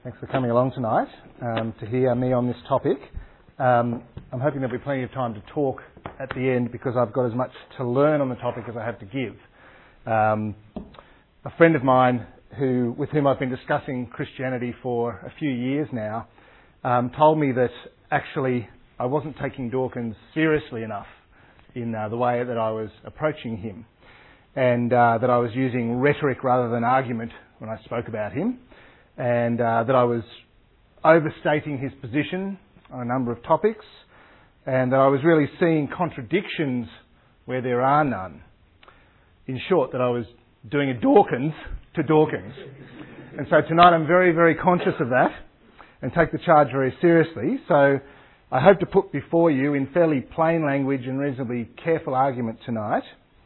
Thanks for coming along tonight to hear me on this topic. I'm hoping there'll be plenty of time to talk at the end because I've got as much to learn on the topic as I have to give. A friend of mine with whom I've been discussing Christianity for a few years now told me that actually I wasn't taking Dawkins seriously enough in the way that I was approaching him, and that I was using rhetoric rather than argument when I spoke about him, and that I was overstating his position on a number of topics, and that I was really seeing contradictions where there are none. In short, that I was doing a Dawkins to Dawkins. And so tonight I'm very, very conscious of that and take the charge very seriously. So I hope to put before you in fairly plain language and reasonably careful argument tonight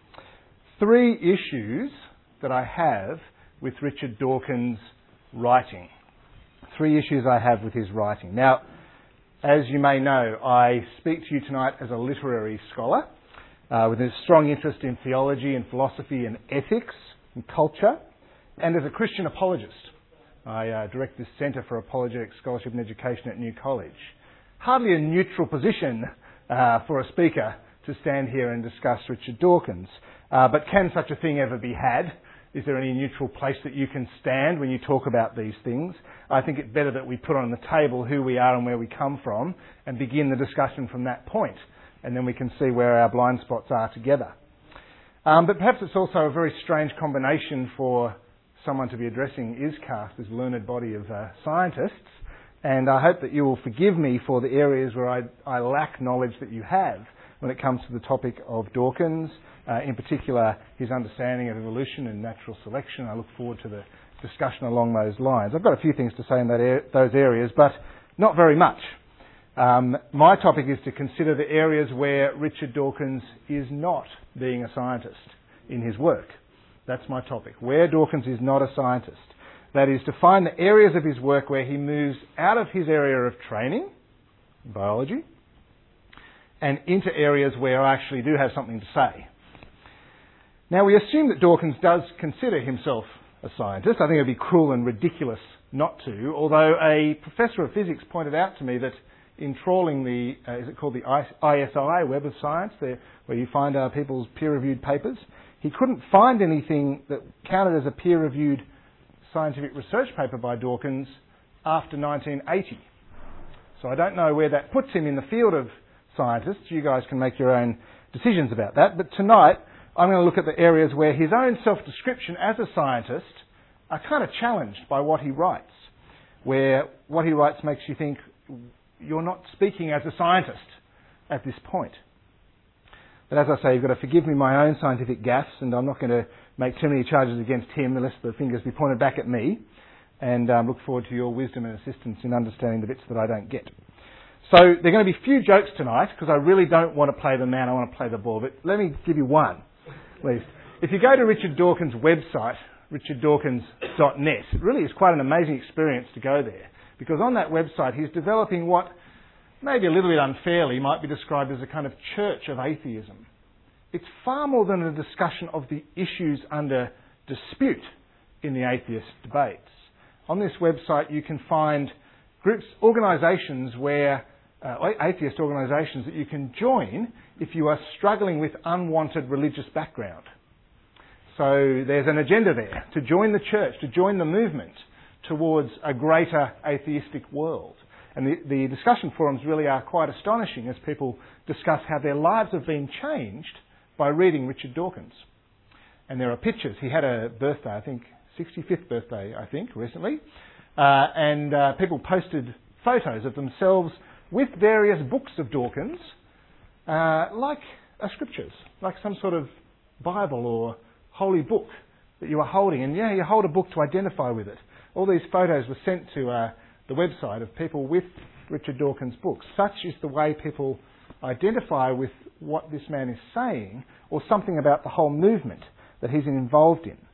3 issues that I have with Richard Dawkins' writing. 3 issues I have with his writing. Now, as you may know, I speak to you tonight as a literary scholar with a strong interest in theology and philosophy and ethics and culture, and as a Christian apologist. I direct this Centre for Apologetic Scholarship and Education at New College. Hardly a neutral position for a speaker to stand here and discuss Richard Dawkins. But can such a thing ever be had? Is there any neutral place that you can stand when you talk about these things? I think it's better that we put on the table who we are and where we come from and begin the discussion from that point, and then we can see where our blind spots are together. But perhaps it's also a very strange combination for someone to be addressing ISCAST, this learned body of scientists, and I hope that you will forgive me for the areas where I lack knowledge that you have when it comes to the topic of Dawkins, in particular his understanding of evolution and natural selection. I look forward to the discussion along those lines. I've got a few things to say in those areas, but not very much. My topic is to consider the areas where Richard Dawkins is not being a scientist in his work. That's my topic, where Dawkins is not a scientist. That is, to find the areas of his work where he moves out of his area of training, biology, and into areas where I actually do have something to say. Now, we assume that Dawkins does consider himself a scientist. I think it would be cruel and ridiculous not to, although a professor of physics pointed out to me that in trawling the, is it called the ISI, Web of Science, where you find people's peer-reviewed papers, he couldn't find anything that counted as a peer-reviewed scientific research paper by Dawkins after 1980. So I don't know where that puts him in the field of scientists. You guys can make your own decisions about that. But tonight, I'm going to look at the areas where his own self-description as a scientist are kind of challenged by what he writes, where what he writes makes you think you're not speaking as a scientist at this point. But as I say, you've got to forgive me my own scientific gaffes, and I'm not going to make too many charges against him unless the fingers be pointed back at me, and look forward to your wisdom and assistance in understanding the bits that I don't get. So there are going to be few jokes tonight, because I really don't want to play the man, I want to play the ball. But let me give you one, at least. If you go to Richard Dawkins' website, richarddawkins.net, it really is quite an amazing experience to go there, because on that website he's developing what, maybe a little bit unfairly, might be described as a kind of church of atheism. It's far more than a discussion of the issues under dispute in the atheist debates. On this website you can find groups, organisations where, atheist organisations that you can join if you are struggling with unwanted religious background. So there's an agenda there to join the church, to join the movement towards a greater atheistic world. And the discussion forums really are quite astonishing as people discuss how their lives have been changed by reading Richard Dawkins. And there are pictures. He had a birthday, I think, 65th birthday, I think, recently. And people posted photos of themselves with various books of Dawkins, like scriptures, like some sort of Bible or holy book that you are holding. And you hold a book to identify with it. All these photos were sent to the website of people with Richard Dawkins' books. Such is the way people identify with what this man is saying, or something about the whole movement that he's involved in.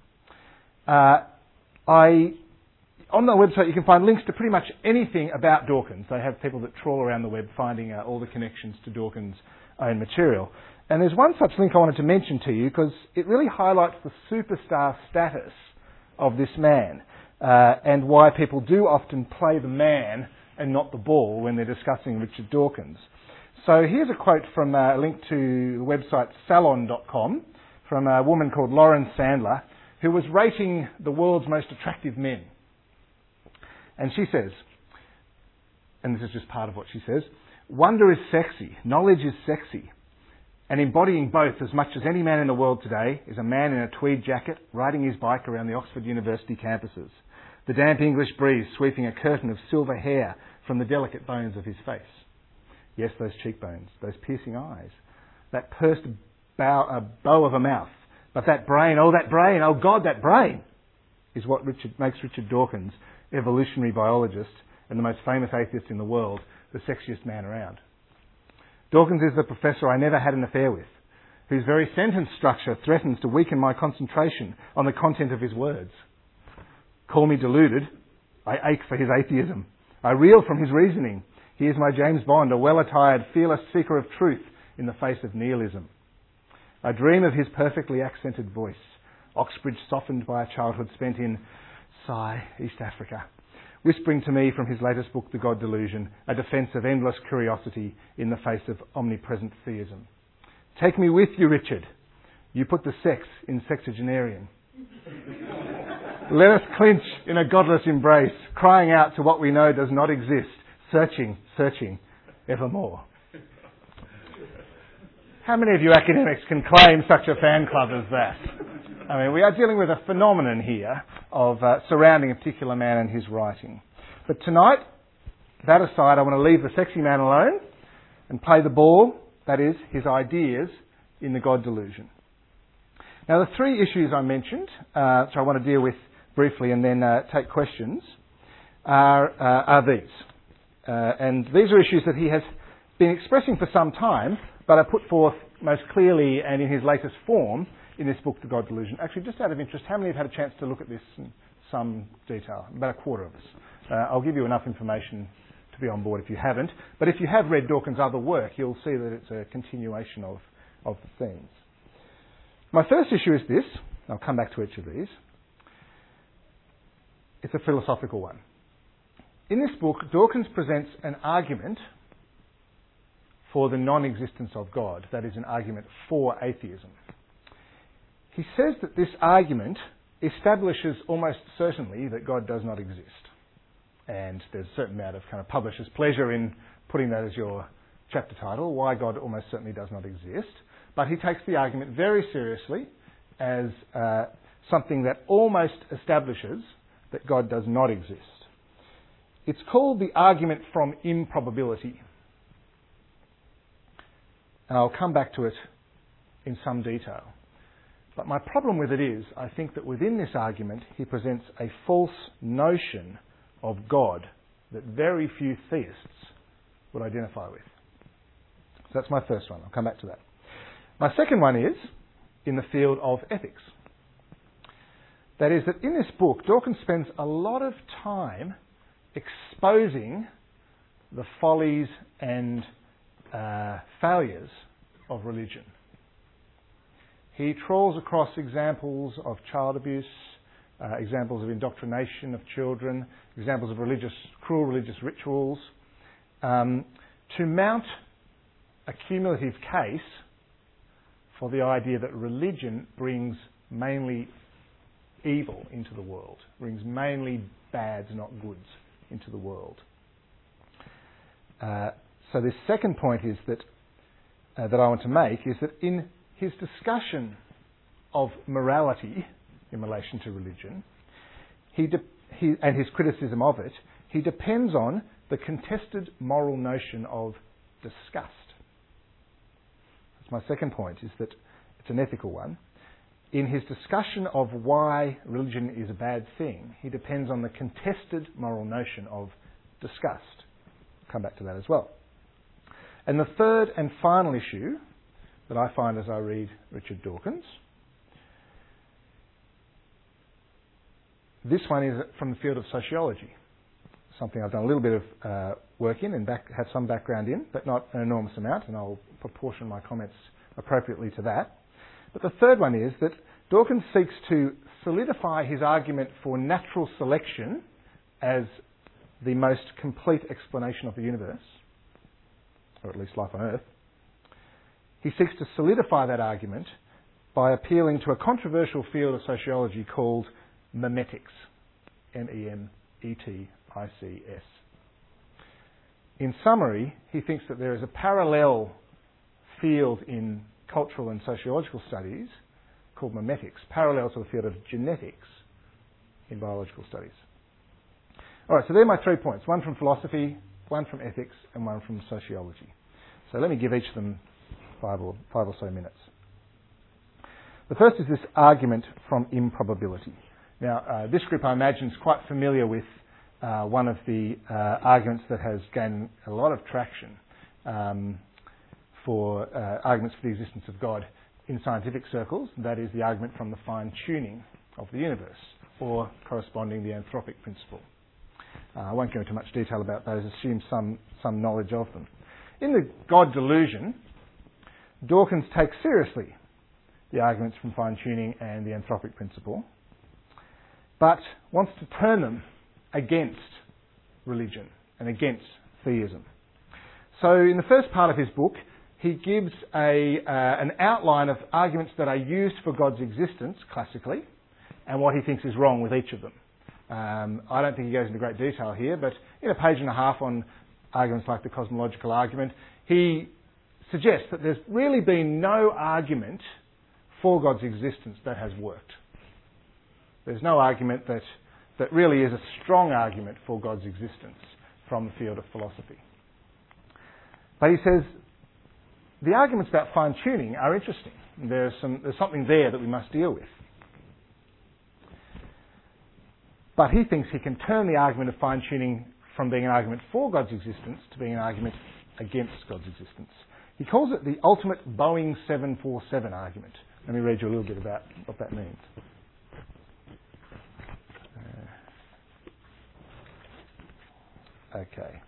On the website you can find links to pretty much anything about Dawkins. They have people that trawl around the web finding all the connections to Dawkins' own material. And there's one such link I wanted to mention to you because it really highlights the superstar status of this man. and why people do often play the man and not the ball when they're discussing Richard Dawkins. So here's a quote from a link to the website salon.com from a woman called Lauren Sandler, who was rating the world's most attractive men. And she says, and this is just part of what she says, "Wonder is sexy, knowledge is sexy, and embodying both as much as any man in the world today is a man in a tweed jacket riding his bike around the Oxford University campuses, the damp English breeze sweeping a curtain of silver hair from the delicate bones of his face. Yes, those cheekbones, those piercing eyes, that pursed bow of a mouth, but that brain, oh God, that brain is what makes Richard Dawkins, evolutionary biologist and the most famous atheist in the world, the sexiest man around. Dawkins is the professor I never had an affair with, whose very sentence structure threatens to weaken my concentration on the content of his words. Call me deluded, I ache for his atheism. I reel from his reasoning. He is my James Bond, a well-attired, fearless seeker of truth in the face of nihilism. I dream of his perfectly accented voice, Oxbridge softened by a childhood spent in Sigh, East Africa, whispering to me from his latest book, The God Delusion, a defence of endless curiosity in the face of omnipresent theism. Take me with you, Richard. You put the sex in sexagenarian. Let us clinch in a godless embrace, crying out to what we know does not exist, searching, searching, evermore. How many of you academics can claim such a fan club as that? I mean, we are dealing with a phenomenon here of surrounding a particular man and his writing. But tonight, that aside, I want to leave the sexy man alone and play the ball, that is, his ideas in The God Delusion. Now, the three issues I mentioned, which I want to deal with briefly and then take questions, are these. And these are issues that he has been expressing for some time, but are put forth most clearly and in his latest form in this book, The God Delusion. Actually, just out of interest, how many have had a chance to look at this in some detail? About a quarter of us. I'll give you enough information to be on board if you haven't. But if you have read Dawkins' other work, you'll see that it's a continuation of the themes. My first issue is this. I'll come back to each of these. It's a philosophical one. In this book, Dawkins presents an argument for the non-existence of God. That is an argument for atheism. He says that this argument establishes almost certainly that God does not exist. And there's a certain amount of kind of publisher's pleasure in putting that as your chapter title, why God almost certainly does not exist. But he takes the argument very seriously as something that almost establishes that God does not exist. It's called the argument from improbability. And I'll come back to it in some detail. But my problem with it is, I think that within this argument, he presents a false notion of God that very few theists would identify with. So that's my first one. I'll come back to that. My second one is in the field of ethics. That is that in this book, Dawkins spends a lot of time exposing the follies and failures of religion. He trawls across examples of child abuse, examples of indoctrination of children, examples of cruel religious rituals, to mount a cumulative case for the idea that religion brings mainly evil into the world, brings mainly bads, not goods, into the world. So this second point is that I want to make is that in his discussion of morality in relation to religion, and his criticism of it, he depends on the contested moral notion of disgust. That's my second point, is that it's an ethical one. In his discussion of why religion is a bad thing, he depends on the contested moral notion of disgust. I'll come back to that as well. And the third and final issue that I find as I read Richard Dawkins, this one is from the field of sociology, something I've done a little bit of work in and have some background in, but not an enormous amount, and I'll proportion my comments appropriately to that. But the third one is that Dawkins seeks to solidify his argument for natural selection as the most complete explanation of the universe, or at least life on Earth. He seeks to solidify that argument by appealing to a controversial field of sociology called memetics, memetics. In summary, he thinks that there is a parallel field in cultural and sociological studies called memetics, parallel to the field of genetics in biological studies. All right, so they're my 3 points, one from philosophy, one from ethics, and one from sociology. So let me give each of them five or so minutes. The first is this argument from improbability. Now, this group, I imagine, is quite familiar with one of the arguments that has gained a lot of traction for arguments for the existence of God in scientific circles. That is the argument from the fine-tuning of the universe, or corresponding the anthropic principle. I won't go into much detail about those, assume some knowledge of them. In the God delusion, Dawkins takes seriously the arguments from fine-tuning and the anthropic principle, but wants to turn them against religion and against theism. So in the first part of his book, he gives an outline of arguments that are used for God's existence classically, and what he thinks is wrong with each of them. I don't think he goes into great detail here, but in a page and a half on arguments like the cosmological argument, he suggests that there's really been no argument for God's existence that has worked. There's no argument that really is a strong argument for God's existence from the field of philosophy. But he says the arguments about fine-tuning are interesting. There's something there that we must deal with. But he thinks he can turn the argument of fine-tuning from being an argument for God's existence to being an argument against God's existence. He calls it the ultimate Boeing 747 argument. Let me read you a little bit about what that means. Okay.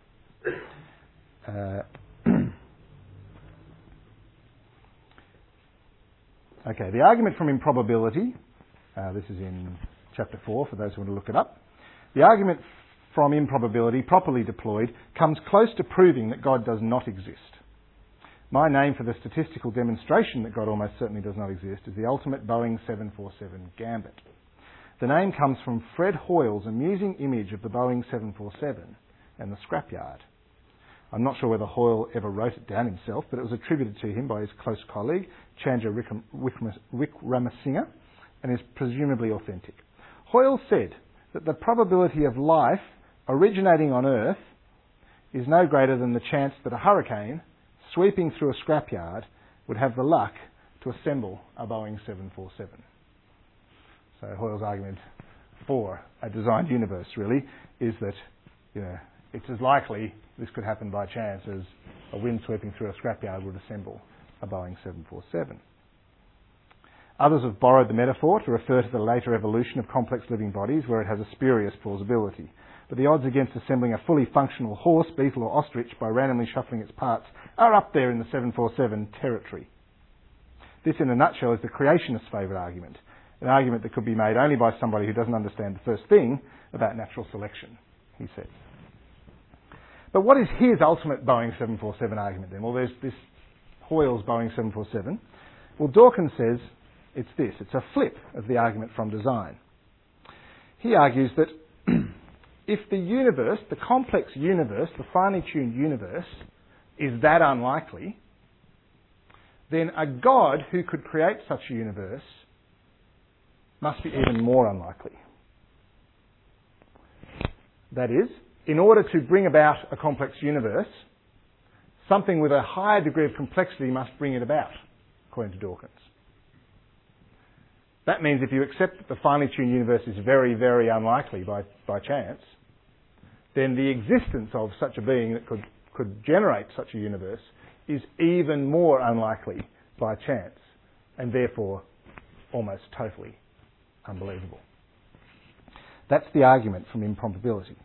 Okay, the argument from improbability, this is in chapter 4 for those who want to look it up. The argument from improbability, properly deployed, comes close to proving that God does not exist. My name for the statistical demonstration that God almost certainly does not exist is the ultimate Boeing 747 gambit. The name comes from Fred Hoyle's amusing image of the Boeing 747 and the scrapyard. I'm not sure whether Hoyle ever wrote it down himself, but it was attributed to him by his close colleague, Chandra Wickramasinghe, and is presumably authentic. Hoyle said that the probability of life originating on Earth is no greater than the chance that a hurricane sweeping through a scrapyard would have the luck to assemble a Boeing 747. So Hoyle's argument for a designed universe really is that it's as likely this could happen by chance as a wind sweeping through a scrapyard would assemble a Boeing 747. Others have borrowed the metaphor to refer to the later evolution of complex living bodies where it has a spurious plausibility. But the odds against assembling a fully functional horse, beetle or ostrich by randomly shuffling its parts are up there in the 747 territory. This in a nutshell is the creationist's favourite argument, an argument that could be made only by somebody who doesn't understand the first thing about natural selection, he says. But what is his ultimate Boeing 747 argument then? Well, there's this Hoyle's Boeing 747. Well, Dawkins says it's this. It's a flip of the argument from design. He argues that if the universe, the complex universe, the finely tuned universe, is that unlikely, then a God who could create such a universe must be even more unlikely. That is, in order to bring about a complex universe, something with a higher degree of complexity must bring it about, according to Dawkins. That means if you accept that the finely tuned universe is very, very unlikely by chance, then the existence of such a being that could generate such a universe is even more unlikely by chance, and therefore almost totally unbelievable. That's the argument from improbability.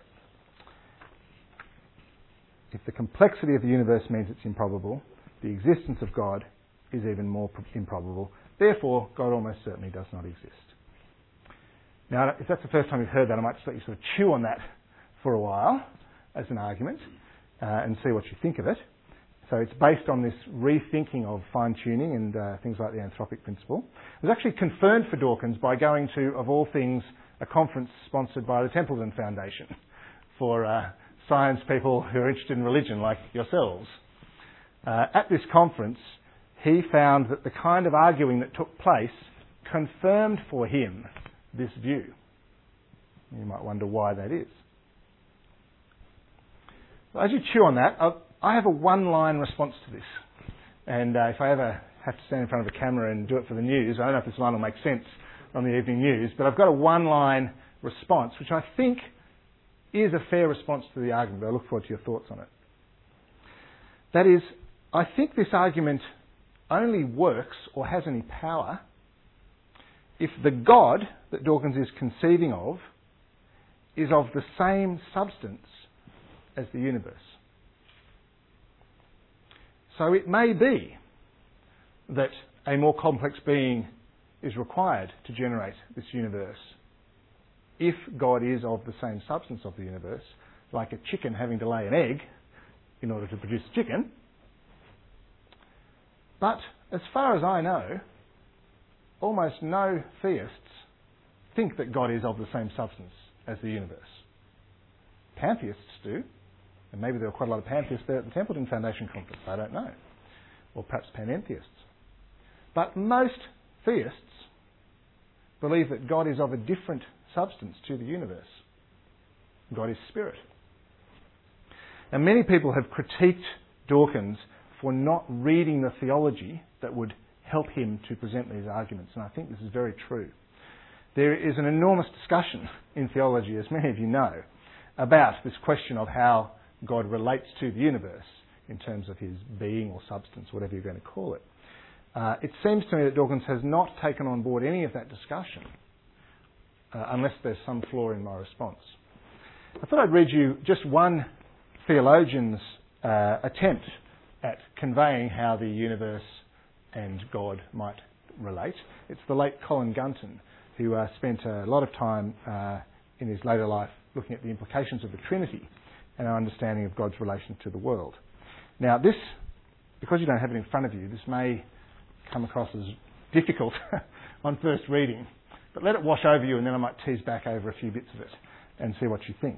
If the complexity of the universe means it's improbable, the existence of God is even more improbable. Therefore, God almost certainly does not exist. Now, if that's the first time you've heard that, I might just let you sort of chew on that for a while as an argument and see what you think of it. So it's based on this rethinking of fine-tuning and things like the anthropic principle. It was actually confirmed for Dawkins by going to, of all things, a conference sponsored by the Templeton Foundation for science people who are interested in religion like yourselves. At this conference, he found that the kind of arguing that took place confirmed for him this view. You might wonder why that is. As you chew on that, I have a one-line response to this. And if I ever have to stand in front of a camera and do it for the news, I don't know if this line will make sense on the evening news, but I've got a one-line response, which I think is a fair response to the argument. I look forward to your thoughts on it. That is, I think this argument only works or has any power if the God that Dawkins is conceiving of is of the same substance as the universe. So it may be that a more complex being is required to generate this universe if God is of the same substance of the universe, like a chicken having to lay an egg in order to produce chicken. But as far as I know, almost no theists think that God is of the same substance as the universe. Pantheists do, and maybe there were quite a lot of pantheists there at the Templeton Foundation conference, I don't know, or perhaps panentheists. But most theists believe that God is of a different substance to the universe. God is spirit. And many people have critiqued Dawkins for not reading the theology that would help him to present these arguments, and I think this is very true. There is an enormous discussion in theology, as many of you know, about this question of how God relates to the universe in terms of his being or substance, whatever you're going to call it. It seems to me that Dawkins has not taken on board any of that discussion, unless there's some flaw in my response. I thought I'd read you just one theologian's attempt at conveying how the universe and God might relate. It's the late Colin Gunton, who spent a lot of time in his later life looking at the implications of the Trinity and our understanding of God's relation to the world. Now this, because you don't have it in front of you, this may come across as difficult on first reading, but let it wash over you and then I might tease back over a few bits of it and see what you think.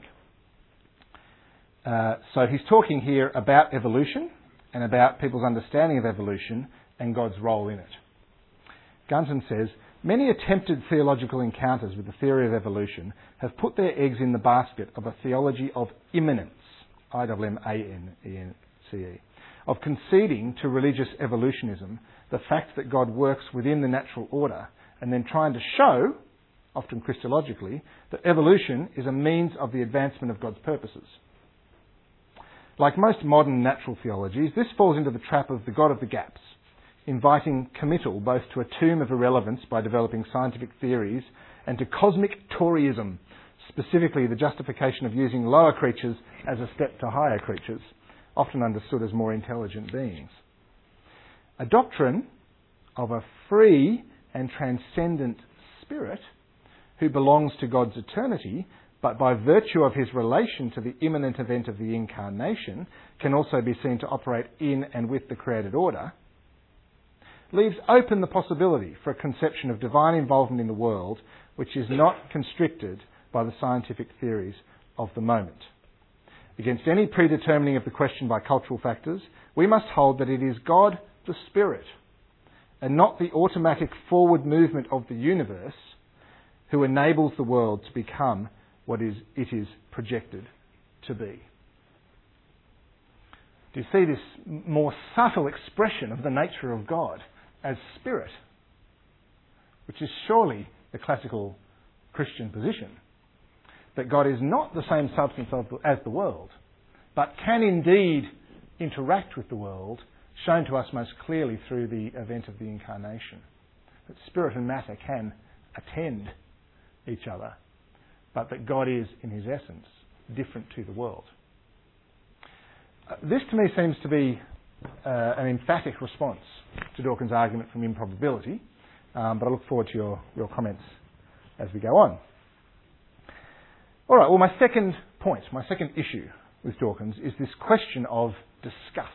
So he's talking here about evolution and about people's understanding of evolution and God's role in it. Gunton says, many attempted theological encounters with the theory of evolution have put their eggs in the basket of a theology of immanence, I-M-M-A-N-E-N-C-E, of conceding to religious evolutionism the fact that God works within the natural order and then trying to show, often Christologically, that evolution is a means of the advancement of God's purposes. Like most modern natural theologies, this falls into the trap of the God of the gaps, inviting committal both to a tomb of irrelevance by developing scientific theories and to cosmic Toryism, specifically the justification of using lower creatures as a step to higher creatures, often understood as more intelligent beings. A doctrine of a free and transcendent spirit who belongs to God's eternity, but by virtue of his relation to the imminent event of the incarnation, can also be seen to operate in and with the created order, leaves open the possibility for a conception of divine involvement in the world which is not constricted by the scientific theories of the moment. Against any predetermining of the question by cultural factors, we must hold that it is God the Spirit, and not the automatic forward movement of the universe, who enables the world to become what it is projected to be. Do you see this more subtle expression of the nature of God as Spirit, which is surely the classical Christian position, that God is not the same substance as the world, but can indeed interact with the world, shown to us most clearly through the event of the incarnation. That spirit and matter can attend each other, but that God is, in his essence, different to the world. This to me seems to be an emphatic response to Dawkins' argument from improbability, but I look forward to your comments as we go on. All right, well, my second point, my second issue with Dawkins is this question of disgust.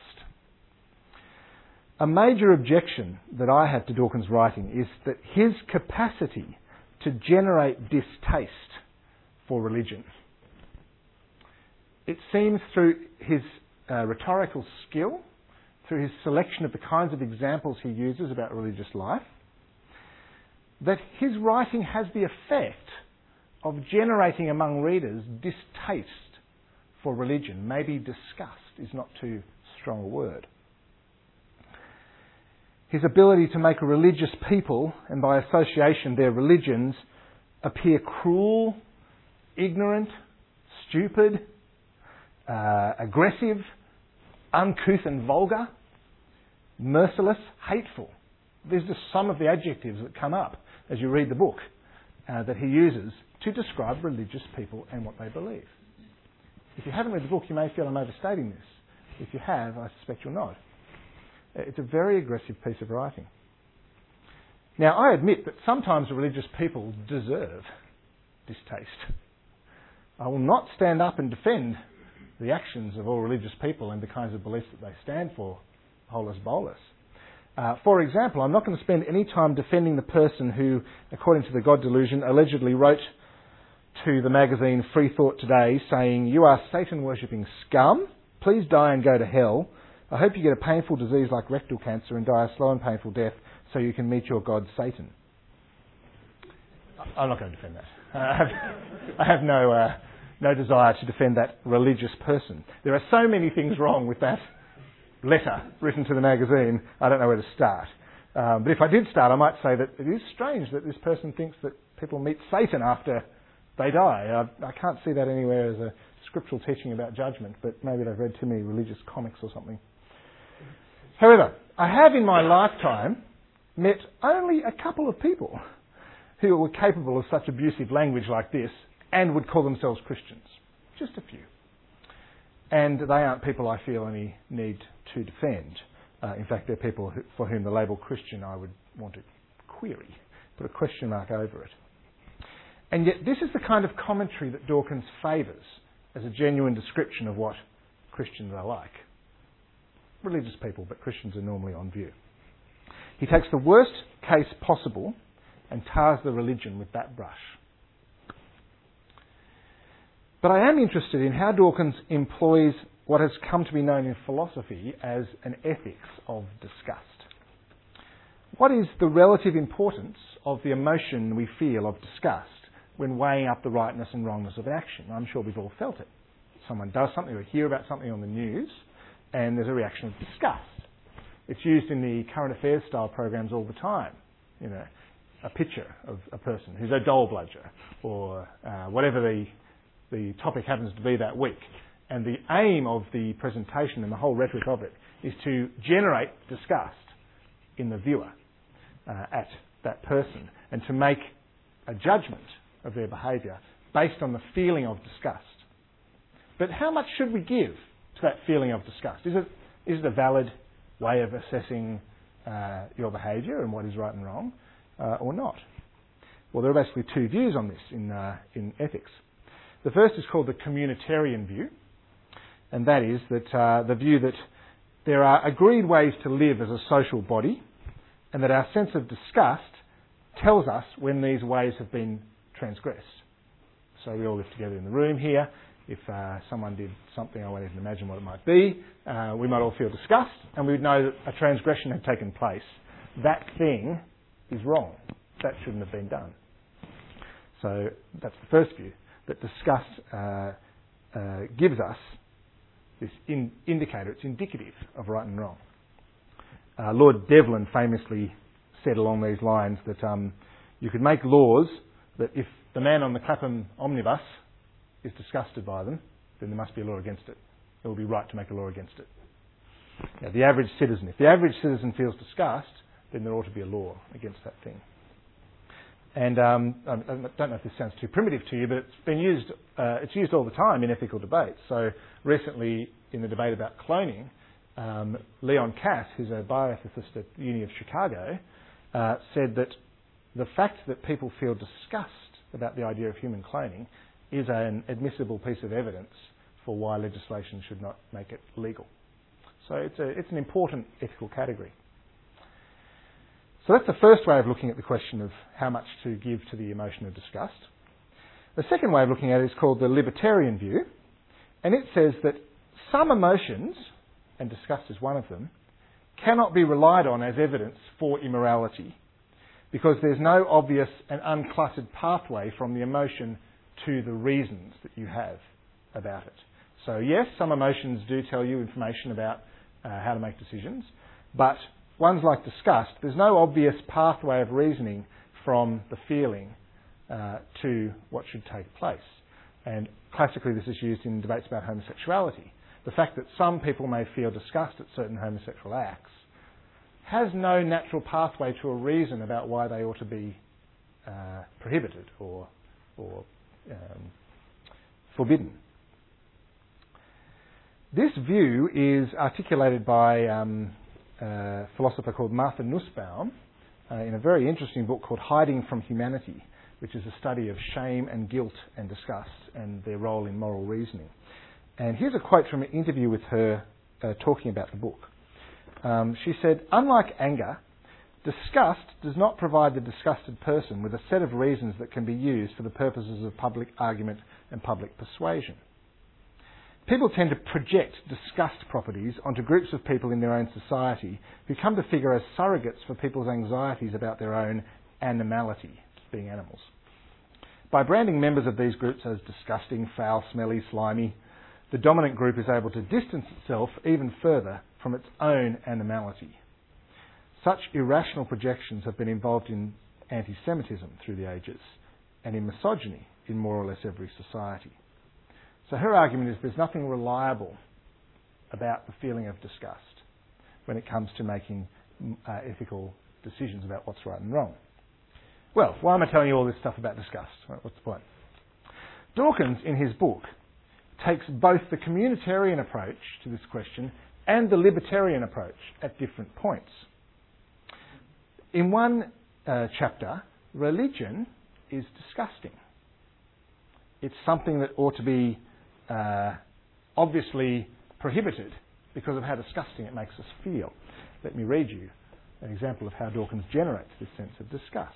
A major objection that I have to Dawkins' writing is that his capacity to generate distaste for religion. It seems through his rhetorical skill, through his selection of the kinds of examples he uses about religious life, that his writing has the effect of generating among readers distaste for religion. Maybe disgust is not too strong a word. His ability to make a religious people, and by association their religions, appear cruel, ignorant, stupid, aggressive, uncouth and vulgar, merciless, hateful. These are some of the adjectives that come up as you read the book that he uses to describe religious people and what they believe. If you haven't read the book, you may feel I'm overstating this. If you have, I suspect you'll not. It's a very aggressive piece of writing. Now, I admit that sometimes religious people deserve distaste. I will not stand up and defend the actions of all religious people and the kinds of beliefs that they stand for, holus bolus. For example, I'm not going to spend any time defending the person who, according to the God Delusion, allegedly wrote to the magazine Free Thought Today saying, "You are Satan-worshipping scum. Please die and go to hell. I hope you get a painful disease like rectal cancer and die a slow and painful death so you can meet your God Satan." I'm not going to defend that. I have no desire to defend that religious person. There are so many things wrong with that letter written to the magazine, I don't know where to start. But if I did start, I might say that it is strange that this person thinks that people meet Satan after they die. I can't see that anywhere as a scriptural teaching about judgment, but maybe they've read too many religious comics or something. However, I have in my lifetime met only a couple of people who were capable of such abusive language like this and would call themselves Christians. Just a few. And they aren't people I feel any need to defend. In fact, they're people for whom the label Christian I would want to query, put a question mark over it. And yet this is the kind of commentary that Dawkins favours as a genuine description of what Christians are like. Religious people, but Christians are normally on view. He takes the worst case possible and tars the religion with that brush. But I am interested in how Dawkins employs what has come to be known in philosophy as an ethics of disgust. What is the relative importance of the emotion we feel of disgust when weighing up the rightness and wrongness of an action? I'm sure we've all felt it. Someone does something or hear about something on the news and there's a reaction of disgust. It's used in the current affairs style programs all the time. You know, a picture of a person who's a dole bludger or whatever the topic happens to be that week. And the aim of the presentation and the whole rhetoric of it is to generate disgust in the viewer at that person and to make a judgment of their behaviour based on the feeling of disgust. But how much should we give to that feeling of disgust? Is it a valid way of assessing your behaviour and what is right and wrong or not? Well, there are basically two views on this in ethics. The first is called the communitarian view, and that is that the view that there are agreed ways to live as a social body, and that our sense of disgust tells us when these ways have been transgressed. So we all live together in the room here. If someone did something, I won't even imagine what it might be, we might all feel disgust, and we would know that a transgression had taken place. That thing is wrong. That shouldn't have been done. So that's the first view, that disgust gives us this indicator. It's indicative of right and wrong. Lord Devlin famously said along these lines that you could make laws that if the man on the Clapham omnibus is disgusted by them, then there must be a law against it. It will be right to make a law against it. Now, the average citizen, if the average citizen feels disgust, then there ought to be a law against that thing. And I don't know if this sounds too primitive to you, but it's been used. It's used all the time in ethical debates. So recently, in the debate about cloning, Leon Kass, who's a bioethicist at the Uni of Chicago, said that the fact that people feel disgust about the idea of human cloning is an admissible piece of evidence for why legislation should not make it legal. So it's an important ethical category. So that's the first way of looking at the question of how much to give to the emotion of disgust. The second way of looking at it is called the libertarian view, and it says that some emotions, and disgust is one of them, cannot be relied on as evidence for immorality because there's no obvious and uncluttered pathway from the emotion to the reasons that you have about it. So yes, some emotions do tell you information about how to make decisions, but ones like disgust, there's no obvious pathway of reasoning from the feeling to what should take place. And classically this is used in debates about homosexuality. The fact that some people may feel disgust at certain homosexual acts has no natural pathway to a reason about why they ought to be prohibited or forbidden. This view is articulated by a philosopher called Martha Nussbaum in a very interesting book called Hiding from Humanity, which is a study of shame and guilt and disgust and their role in moral reasoning. And here's a quote from an interview with her talking about the book. She said, "Unlike anger, disgust does not provide the disgusted person with a set of reasons that can be used for the purposes of public argument and public persuasion. People tend to project disgust properties onto groups of people in their own society who come to figure as surrogates for people's anxieties about their own animality, being animals. By branding members of these groups as disgusting, foul, smelly, slimy, the dominant group is able to distance itself even further from its own animality. Such irrational projections have been involved in anti-Semitism through the ages and in misogyny in more or less every society." So her argument is there's nothing reliable about the feeling of disgust when it comes to making ethical decisions about what's right and wrong. Well, why am I telling you all this stuff about disgust? What's the point? Dawkins, in his book, takes both the communitarian approach to this question and the libertarian approach at different points. In one chapter, religion is disgusting. It's something that ought to be obviously prohibited because of how disgusting it makes us feel. Let me read you an example of how Dawkins generates this sense of disgust.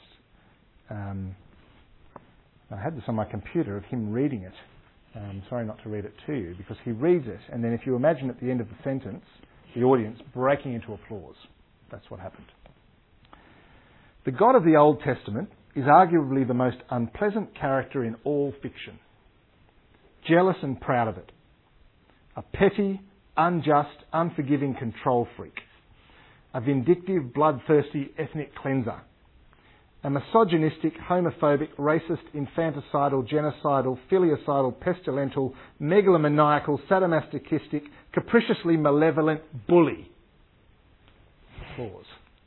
I had this on my computer of him reading it. I'm sorry not to read it to you because he reads it, and then if you imagine at the end of the sentence the audience breaking into applause. That's what happened. "The God of the Old Testament is arguably the most unpleasant character in all fiction. Jealous and proud of it. A petty, unjust, unforgiving control freak. A vindictive, bloodthirsty ethnic cleanser. A misogynistic, homophobic, racist, infanticidal, genocidal, filicidal, pestilential, megalomaniacal, sadomasochistic, capriciously malevolent bully." Applause.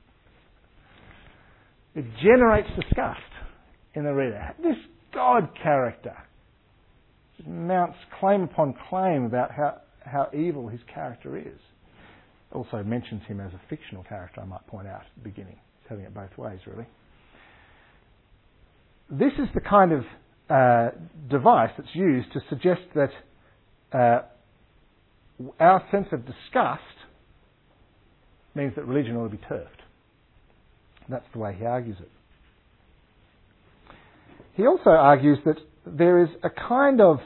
It generates disgust in the reader. This God character mounts claim upon claim about how evil his character is. Also mentions him as a fictional character, I might point out at the beginning. It's having it both ways, really. This is the kind of device that's used to suggest that our sense of disgust means that religion ought to be turfed. That's the way he argues it. He also argues that there is a kind of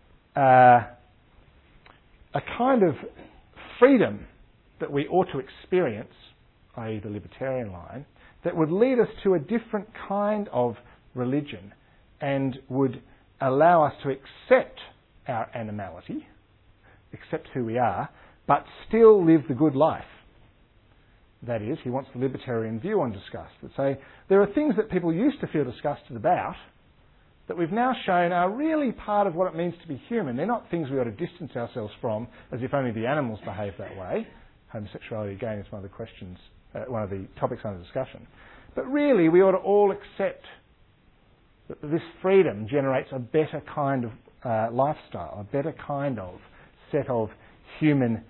freedom that we ought to experience, i.e. the libertarian line, that would lead us to a different kind of religion and would allow us to accept our animality, accept who we are, but still live the good life. That is, he wants the libertarian view on disgust, that say there are things that people used to feel disgusted about that we've now shown are really part of what it means to be human. They're not things we ought to distance ourselves from as if only the animals behave that way. Homosexuality, again, is one of the questions, one of the topics under discussion. But really, we ought to all accept that this freedom generates a better kind of lifestyle, a better kind of set of human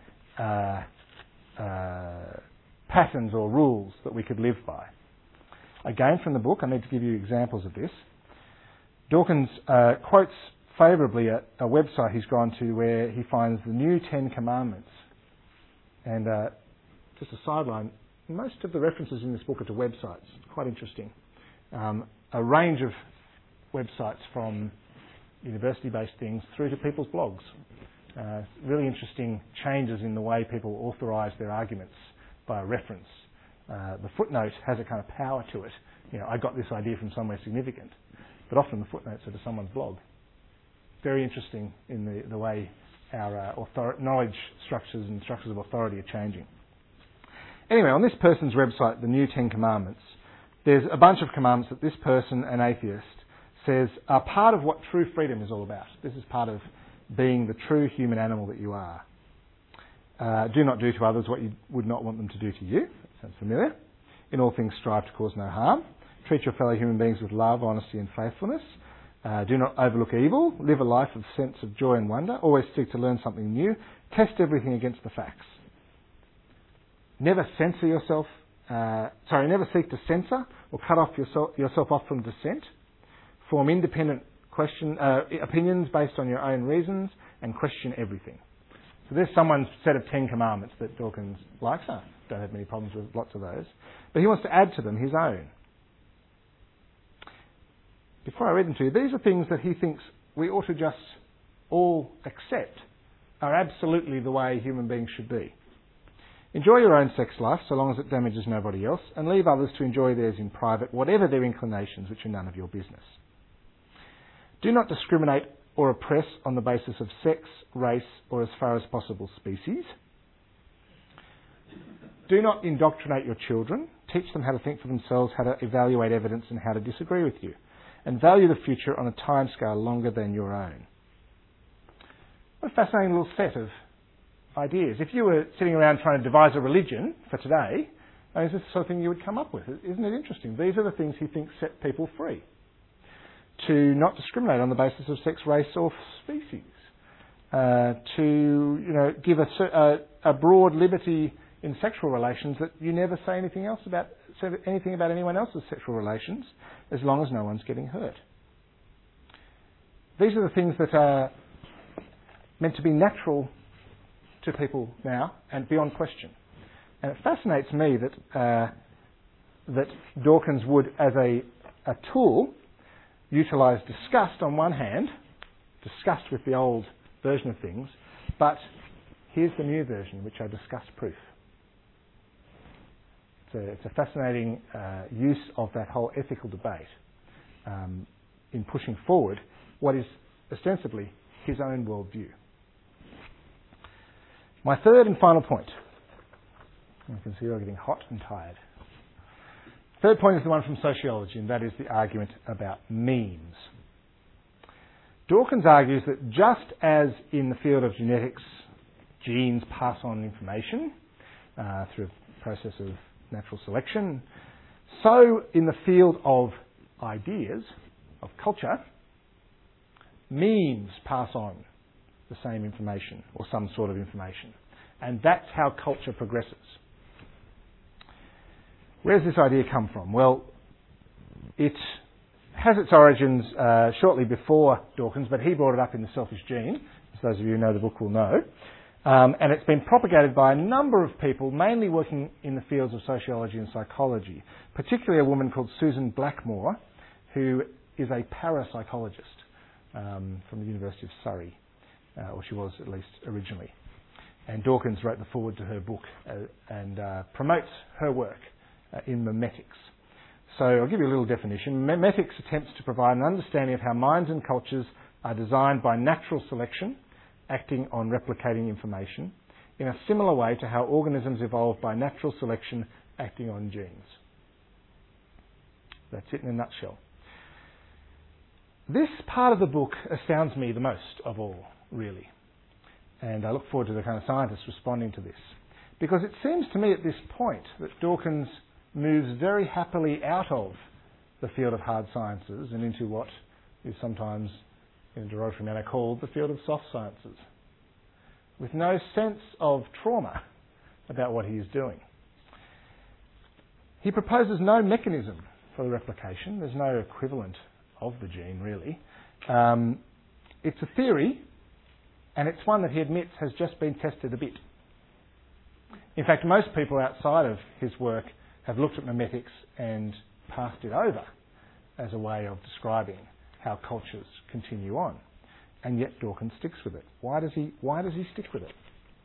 patterns or rules that we could live by. Again, from the book, I need to give you examples of this. Dawkins quotes favourably a website he's gone to where he finds the new 10 Commandments. And just a sideline, most of the references in this book are to websites. Quite interesting. A range of websites from university-based things through to people's blogs. Really interesting changes in the way people authorise their arguments by reference. The footnote has a kind of power to it. I got this idea from somewhere significant. But often the footnotes are to someone's blog. Very interesting in the way our knowledge structures and structures of authority are changing. Anyway, on this person's website, the New 10 Commandments, there's a bunch of commandments that this person, an atheist, says are part of what true freedom is all about. This is part of being the true human animal that you are. Do not do to others what you would not want them to do to you. That sounds familiar. In all things strive to cause no harm. Treat your fellow human beings with love, honesty and faithfulness. Do not overlook evil. Live a life of sense of joy and wonder. Always seek to learn something new. Test everything against the facts. Never censor yourself. Never seek to censor or cut off yourself off from dissent. Form independent opinions based on your own reasons and question everything. So there's someone's set of 10 commandments that Dawkins likes. I don't have many problems with lots of those. But he wants to add to them his own. Before I read them to you, these are things that he thinks we ought to just all accept are absolutely the way human beings should be. Enjoy your own sex life so long as it damages nobody else, and leave others to enjoy theirs in private, whatever their inclinations, which are none of your business. Do not discriminate or oppress on the basis of sex, race, or as far as possible species. Do not indoctrinate your children. Teach them how to think for themselves, how to evaluate evidence, and how to disagree with you. And value the future on a timescale longer than your own. What a fascinating little set of ideas. If you were sitting around trying to devise a religion for today, is this the sort of thing you would come up with? Isn't it interesting? These are the things he thinks set people free. To not discriminate on the basis of sex, race or species. To give a broad liberty in sexual relations that you never say anything about anyone else's sexual relations as long as no one's getting hurt. These are the things that are meant to be natural to people now and beyond question. And it fascinates me that Dawkins would, as a tool, utilise disgust on one hand, disgust with the old version of things, but here's the new version, which are disgust-proof. It's a fascinating use of that whole ethical debate in pushing forward what is ostensibly his own worldview. My third and final point. You can see you're getting hot and tired. Third point is the one from sociology, and that is the argument about memes. Dawkins argues that just as in the field of genetics, genes pass on information through a process of natural selection, so in the field of ideas, of culture, memes pass on the same information or some sort of information. And that's how culture progresses. Where does this idea come from? Well, it has its origins shortly before Dawkins, but he brought it up in The Selfish Gene, as those of you who know the book will know. And it's been propagated by a number of people, mainly working in the fields of sociology and psychology, particularly a woman called Susan Blackmore, who is a parapsychologist from the University of Surrey, or she was at least originally. And Dawkins wrote the foreword to her book and promotes her work in memetics. So I'll give you a little definition. Memetics attempts to provide an understanding of how minds and cultures are designed by natural selection, acting on replicating information, in a similar way to how organisms evolve by natural selection, acting on genes. That's it in a nutshell. This part of the book astounds me the most of all, really. And I look forward to the kind of scientists responding to this. Because it seems to me at this point that Dawkins moves very happily out of the field of hard sciences and into what is sometimes, in a derogatory manner, called the field of soft sciences, with no sense of trauma about what he is doing. He proposes no mechanism for the replication. There's no equivalent of the gene, really. it's a theory, and it's one that he admits has just been tested a bit. In fact, most people outside of his work have looked at memetics and passed it over as a way of describing how cultures continue on. And yet Dawkins sticks with it. Why does he stick with it?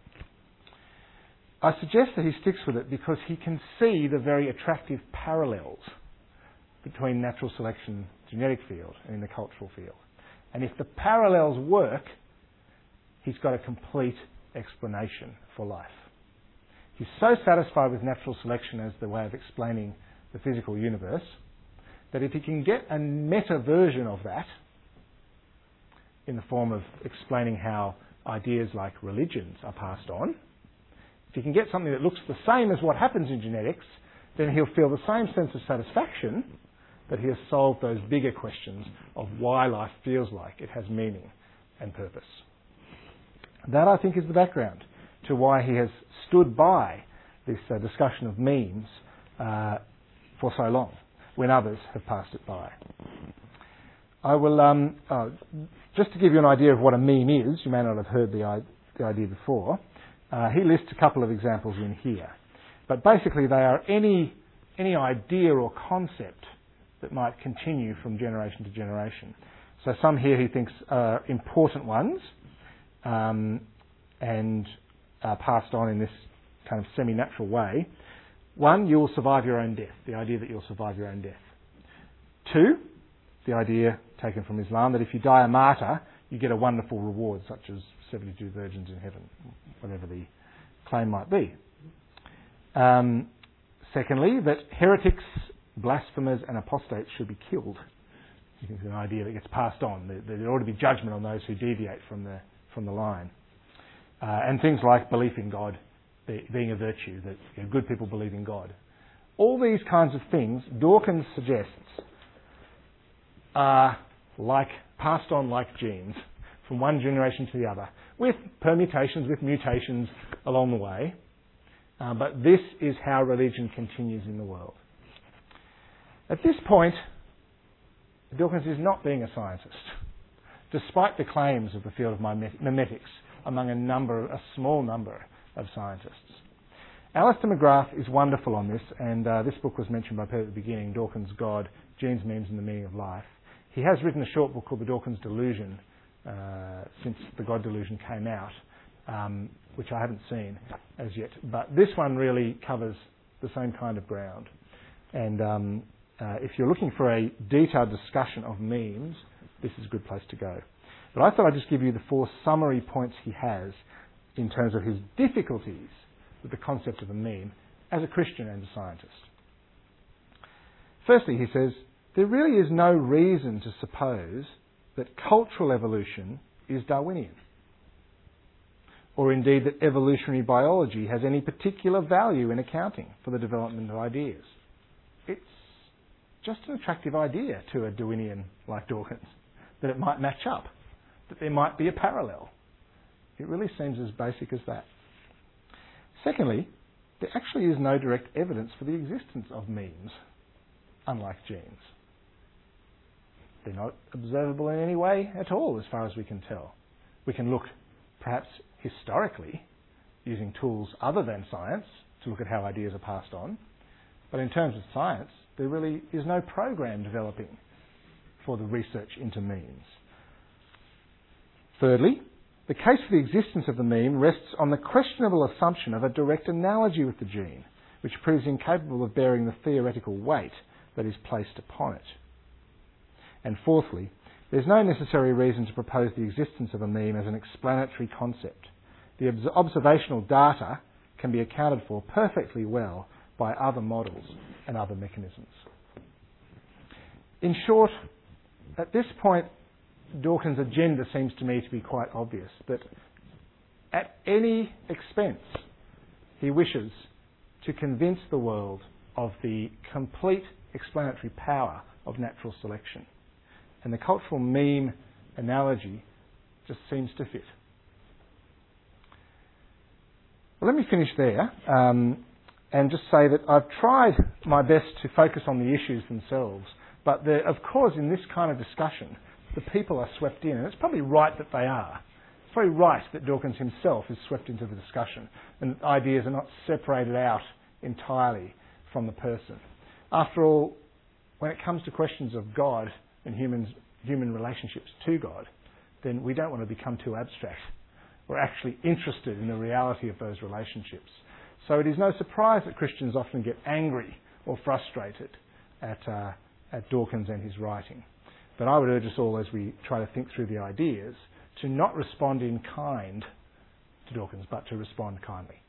I suggest that he sticks with it because he can see the very attractive parallels between natural selection genetic field and in the cultural field. And if the parallels work, he's got a complete explanation for life. He's so satisfied with natural selection as the way of explaining the physical universe that if he can get a meta version of that in the form of explaining how ideas like religions are passed on, if he can get something that looks the same as what happens in genetics, then he'll feel the same sense of satisfaction that he has solved those bigger questions of why life feels like it has meaning and purpose. That, I think, is the background to why he has stood by this discussion of memes for so long, when others have passed it by. I will, just to give you an idea of what a meme is, you may not have heard the idea before, he lists a couple of examples in here. But basically they are any idea or concept that might continue from generation to generation. So some here he thinks are important ones and are passed on in this kind of semi-natural way. One, you'll survive your own death, the idea that you'll survive your own death. Two, the idea taken from Islam that if you die a martyr, you get a wonderful reward, such as 72 virgins in heaven, whatever the claim might be. Secondly, that heretics, blasphemers and apostates should be killed. It's an idea that gets passed on. There ought to be judgment on those who deviate from the line. And things like belief in God being a virtue, that good people believe in God. All these kinds of things, Dawkins suggests, are passed on like genes from one generation to the other, with permutations, with mutations along the way. But this is how religion continues in the world. At this point, Dawkins is not being a scientist, despite the claims of the field of memetics among a small number of scientists. Alistair McGrath is wonderful on this, and this book was mentioned by Peter at the beginning, Dawkins' God, Genes, Memes and the Meaning of Life. He has written a short book called The Dawkins Delusion since The God Delusion came out, which I haven't seen as yet. But this one really covers the same kind of ground. And if you're looking for a detailed discussion of memes, this is a good place to go. But I thought I'd just give you the 4 summary points he has in terms of his difficulties with the concept of a meme as a Christian and a scientist. Firstly, he says, there really is no reason to suppose that cultural evolution is Darwinian, or indeed that evolutionary biology has any particular value in accounting for the development of ideas. It's just an attractive idea to a Darwinian like Dawkins, that it might match up, that there might be a parallel. It really seems as basic as that. Secondly, there actually is no direct evidence for the existence of memes, unlike genes. They're not observable in any way at all, as far as we can tell. We can look, perhaps historically, using tools other than science to look at how ideas are passed on. But in terms of science, there really is no program developing for the research into memes. Thirdly, the case for the existence of the meme rests on the questionable assumption of a direct analogy with the gene, which proves incapable of bearing the theoretical weight that is placed upon it. And fourthly, there's no necessary reason to propose the existence of a meme as an explanatory concept. The observational data can be accounted for perfectly well by other models and other mechanisms. In short, at this point, Dawkins' agenda seems to me to be quite obvious, that at any expense he wishes to convince the world of the complete explanatory power of natural selection. And the cultural meme analogy just seems to fit. Well, let me finish there and just say that I've tried my best to focus on the issues themselves, but of course in this kind of discussion the people are swept in, and it's probably right that they are. It's very right that Dawkins himself is swept into the discussion, and ideas are not separated out entirely from the person. After all, when it comes to questions of God and human relationships to God, then we don't want to become too abstract. We're actually interested in the reality of those relationships. So it is no surprise that Christians often get angry or frustrated at Dawkins and his writing. But I would urge us all, as we try to think through the ideas, to not respond in kind to Dawkins, but to respond kindly.